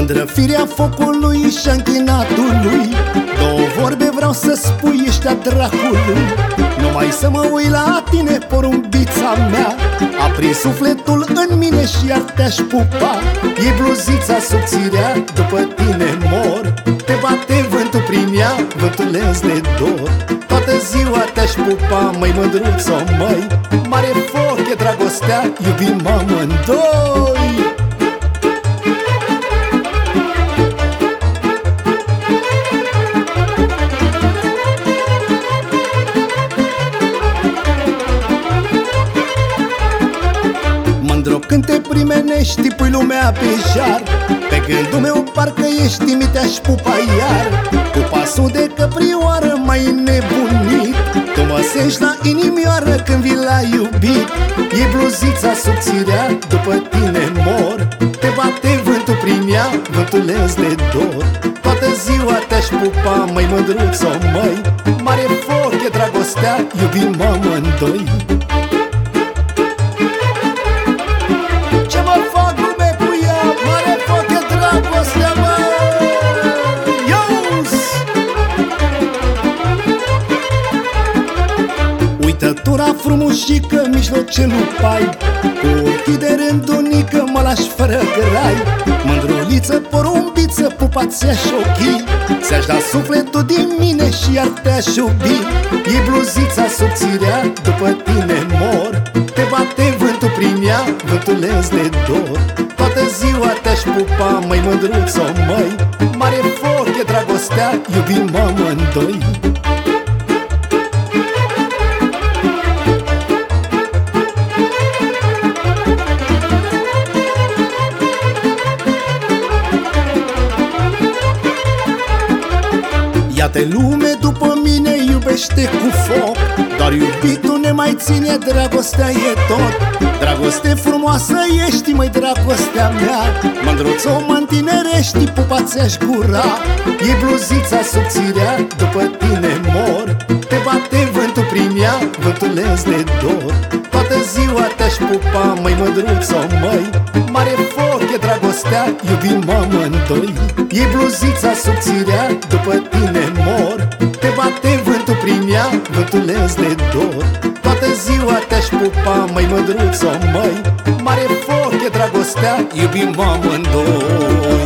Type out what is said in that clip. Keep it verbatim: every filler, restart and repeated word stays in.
Mândră firea focului și-a închinatului, două vorbe vreau să spui, ești a dracului. Numai să mă uit la tine, porumbița mea, aprins sufletul în mine și iar te-aș pupa. E bluzița subțirea, după tine mor, te bate vântul prin ea, vântul-nz de dor. Toată ziua te-aș pupa, măi mândruțo, măi, mare foc e dragostea, iubim amândoi. Mândro, când te primenești, pui lumea pe jar, pe gândul meu parcă ești, mi te-aș pupa iar. Cu pasul de căprioară mai nebunit, tu mă sești la inimioară când vii la iubit. E bluzița subțirea, după tine mor, te bate vântul prin ea, vântul-nz de dor. Toată ziua te-aș pupa, măi mândruțo, măi, mare foc e dragostea, iubim amândoi. Uitătura frumușică, mijlocelul pai, cu ochii de rândunică mă lași fără grai. Mândruliță, porumbiță, pupa-ți-aș ochii, ți-aș da sufletul din mine și iar te-aș iubi. E bluzița subțirea, după tine mor, te bate vântul prin ea, vântul-nz de dor. Toată ziua te-aș pupa, măi mândruțo, măi, mare foc e dragostea, iubim amândoi. Ia-te lume după mine, iubește cu foc, doar iubitul ne mai ține, dragostea e tot. Dragoste frumoasă ești, măi dragostea mea, mândruțo mă întinerești, pupa-ți-aș gura. E bluzița subțirea, după tine mor, te bate vântul prin ea, vântul-nz de dor. Toată ziua te-aș pupa, măi mândruțo, măi, mare foc e dragostea, iubim amândoi. E bluzița subțirea, după tine mor, te bate vântul prin ea, vântul-nz de dor. Toată ziua te-aș pupa, măi mândruțo, măi, mare foc e dragostea, iubim amândoi.